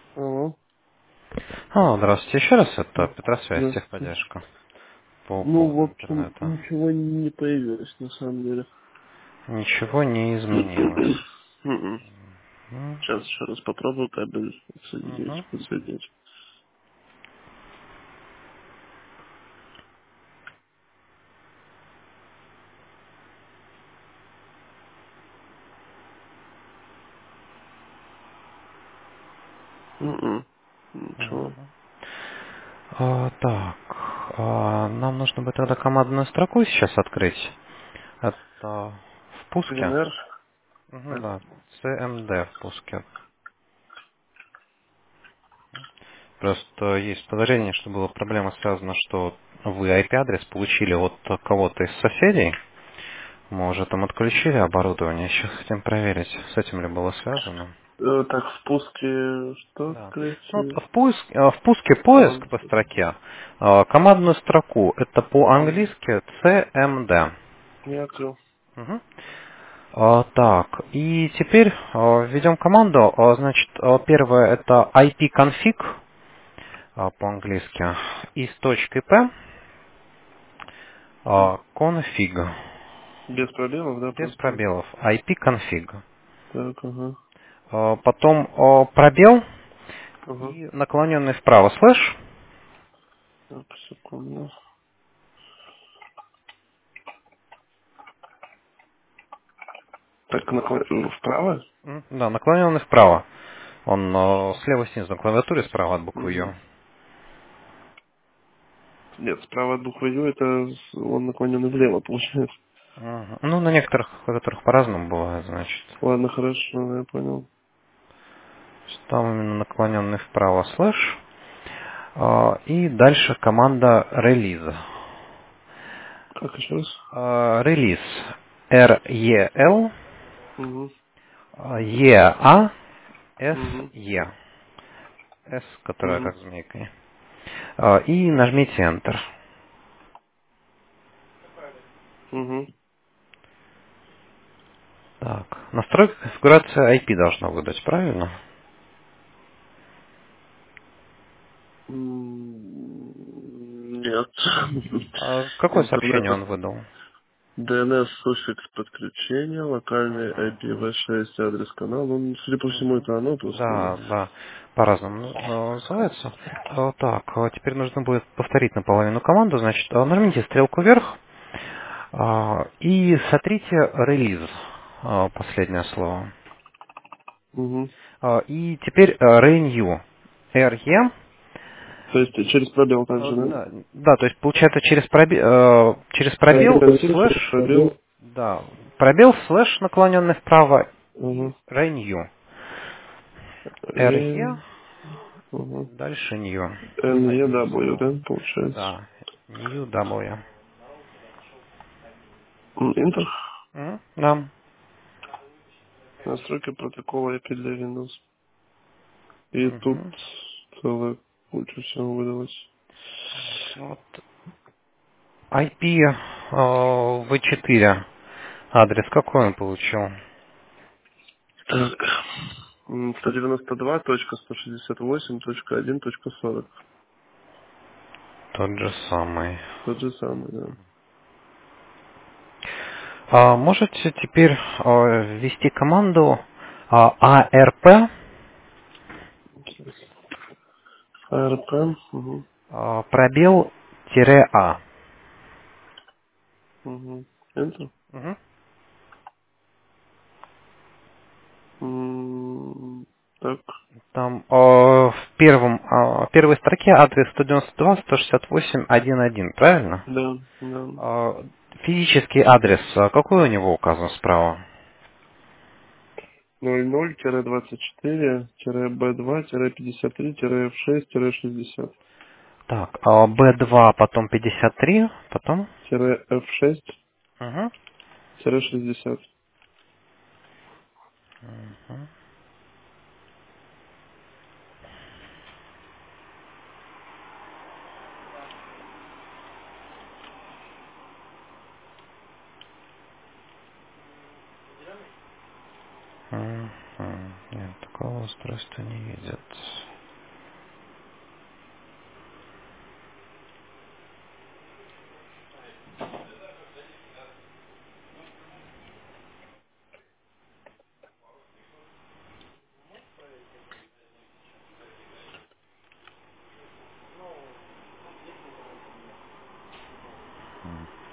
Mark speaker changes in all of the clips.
Speaker 1: Алло.
Speaker 2: Здравствуйте еще раз, это Петросвязь,
Speaker 1: Здравствуйте.
Speaker 2: техподдержка по
Speaker 1: Ну, в
Speaker 2: поводу
Speaker 1: общем,
Speaker 2: интернета.
Speaker 1: ничего не появилось, на самом деле.
Speaker 2: Ничего не изменилось.
Speaker 1: Мгм.
Speaker 2: М,
Speaker 1: Сейчас еще раз попробую кабель
Speaker 2: мгм.
Speaker 1: подсоединить. Мгм. Ничего.
Speaker 2: Так, нам нужно будет тогда командную строку сейчас открыть. Это в пуске.
Speaker 1: ДНР.
Speaker 2: Мгм, да, CMD в пуске. Просто есть подозрение, что была проблема связана, что вы IP-адрес получили от кого-то из соседей. Мы уже там отключили оборудование, сейчас хотим проверить, с этим ли было связано.
Speaker 1: Так, в пуске что
Speaker 2: Да. Ну,
Speaker 1: открыть?
Speaker 2: в пуске поиск
Speaker 1: Команду.
Speaker 2: по строке, командную строку, это
Speaker 1: Мгм.
Speaker 2: по-английски CMD.
Speaker 1: Я открыл.
Speaker 2: Мгм. Так, и теперь введем команду. Значит, первое это ipconfig по-английски и с точкой P
Speaker 1: Мгм.
Speaker 2: config
Speaker 1: Без пробелов, да,
Speaker 2: без
Speaker 1: просто?
Speaker 2: пробелов ipconfig.
Speaker 1: Так, ага.
Speaker 2: Потом пробел
Speaker 1: Ага.
Speaker 2: и наклоненный вправо слэш.
Speaker 1: Так, секунду. Так, вправо?
Speaker 2: Да, наклоненный вправо. Он слева снизу на клавиатуре, справа от буквы
Speaker 1: Мгм.
Speaker 2: Ю.
Speaker 1: Нет, справа от буквы Ю это он наклоненный влево, получается.
Speaker 2: Мгм. Ну, на некоторых клавиатурах по-разному бывает, значит.
Speaker 1: Ладно, хорошо, я понял.
Speaker 2: Там именно наклоненный вправо слэш. И дальше команда релиз.
Speaker 1: Как еще раз?
Speaker 2: Релиз. R-E-L
Speaker 1: Угу. Угу.
Speaker 2: E-A-S-E. S, которая
Speaker 1: Угу.
Speaker 2: как змейка. И нажмите Enter.
Speaker 1: Угу.
Speaker 2: Так, настройка конфигурация IP должна выдать, правильно?
Speaker 1: Нет.
Speaker 2: Какое
Speaker 1: Интернет.
Speaker 2: сообщение он выдал?
Speaker 1: DNS суффикс подключения, локальный IPv6 адрес канала. Ну, судя по всему,
Speaker 2: Мгм.
Speaker 1: это оно просто.
Speaker 2: Да, да, по-разному называется. Так, теперь нужно будет повторить наполовину команду. Значит, нажмите стрелку вверх и сотрите релиз, последнее слово.
Speaker 1: Угу.
Speaker 2: И теперь renew. RE.
Speaker 1: То есть через пробел также, да?
Speaker 2: Да, да, то есть получается через пробел
Speaker 1: Через
Speaker 2: слэш,
Speaker 1: пробел.
Speaker 2: да, пробел слэш наклоненный вправо и
Speaker 1: Угу.
Speaker 2: renew. RE,
Speaker 1: Ре. Угу.
Speaker 2: дальше new. Последнее
Speaker 1: NEW,
Speaker 2: слово.
Speaker 1: да, получается.
Speaker 2: Да, new W.
Speaker 1: Интер.
Speaker 2: Да.
Speaker 1: Настройки протокола IP для Windows. И тут
Speaker 2: Мгм.
Speaker 1: целая куча всего выдалось.
Speaker 2: Вот. IP V4. Адрес какой он получил?
Speaker 1: Так. 192.168.1.40.
Speaker 2: Тот же самый.
Speaker 1: Тот же самый, да.
Speaker 2: Можете теперь ввести команду ARP
Speaker 1: АРП. Угу.
Speaker 2: пробел тире А.
Speaker 1: Угу. Enter.
Speaker 2: Мгм.
Speaker 1: Так.
Speaker 2: Там в первой строке адрес 192.168.1.1, правильно?
Speaker 1: Да, да.
Speaker 2: Физический адрес, какой у него указан справа?
Speaker 1: 00-24-B2-53-60.
Speaker 2: Так, B2, потом 53, потом?
Speaker 1: F6-60.
Speaker 2: Угу. Нет, такого устройства не видят.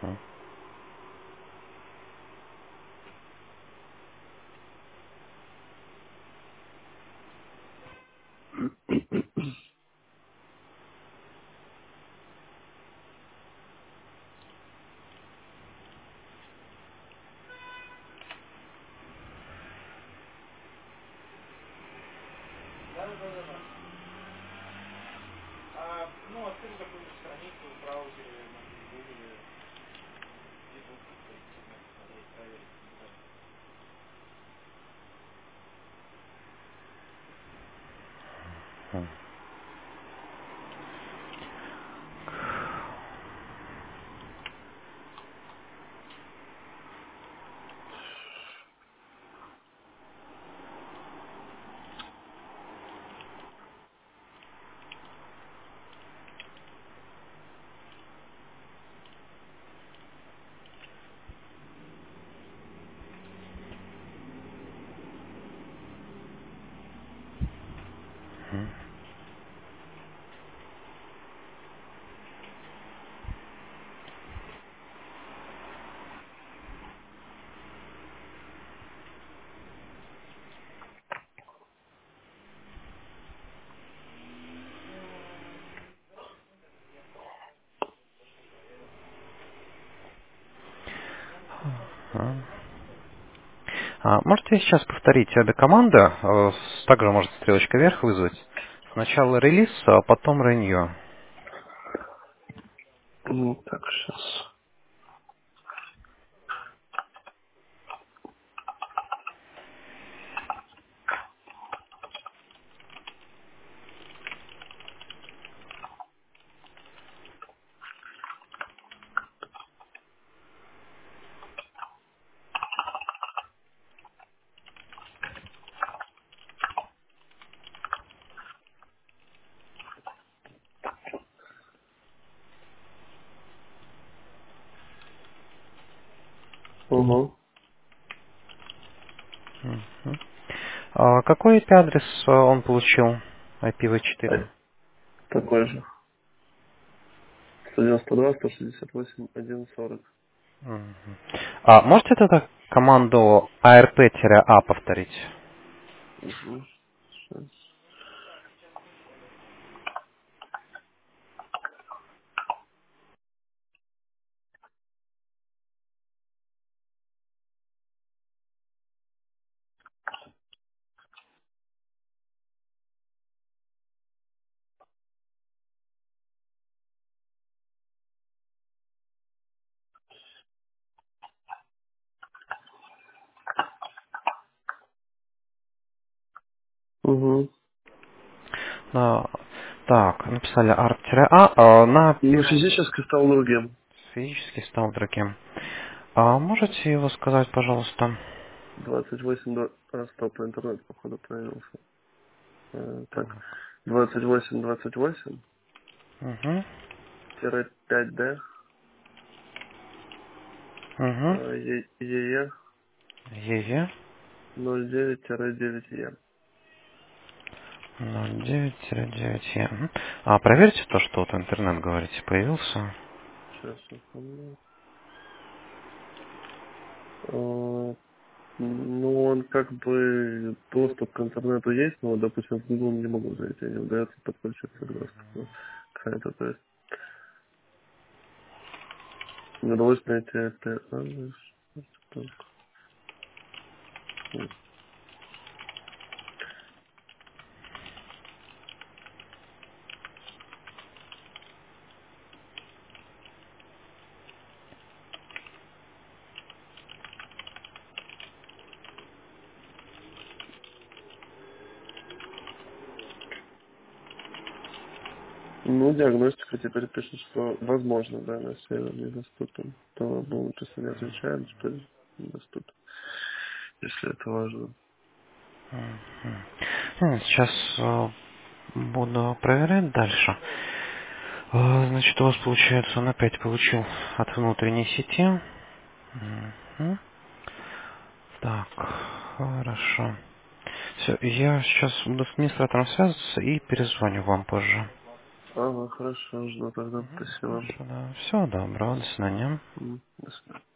Speaker 2: Можете сейчас повторить обе команды? Также может стрелочка вверх вызвать. Сначала релиз, а потом renew.
Speaker 1: Ну, так, сейчас. Угу.
Speaker 2: Какой IP-адрес он получил? IPv4.
Speaker 1: Такой же. 192, 168, 140.
Speaker 2: Можете тогда команду ARP-A повторить?
Speaker 1: Угу. Сейчас. Угу.
Speaker 2: Так, написали ARP-A, на
Speaker 1: Ну,
Speaker 2: первом
Speaker 1: физически стал другим.
Speaker 2: физически стал другим. Можете его сказать, пожалуйста?
Speaker 1: 28 стоп, интернет, походу, появился. Так, 28, 28,
Speaker 2: Угу.
Speaker 1: 5D,
Speaker 2: Угу.
Speaker 1: ЕЕ,
Speaker 2: ЕЕ
Speaker 1: 09-9Е.
Speaker 2: 09-9Е. Проверьте то, что вот интернет, говорите, появился.
Speaker 1: Сейчас, секунду. А, Ну, он как бы доступ к интернету есть, но, допустим, в Google не могу зайти, не удается подключиться к доступу к сайту. То есть не удалось найти это адрес. Так. Ну, диагностика теперь пишет, что возможно, да, на сервер недоступен. То был честно не отвечает, теперь недоступен, если это важно.
Speaker 2: Сейчас буду проверять дальше. Значит, у вас получается, он опять получил от внутренней сети. Мгм. Так, хорошо. Все, я сейчас буду с администратором связываться и перезвоню вам позже.
Speaker 1: Ага, хорошо, жду тогда. Спасибо.
Speaker 2: Хорошо, да. Всего доброго, до свидания.
Speaker 1: До свидания.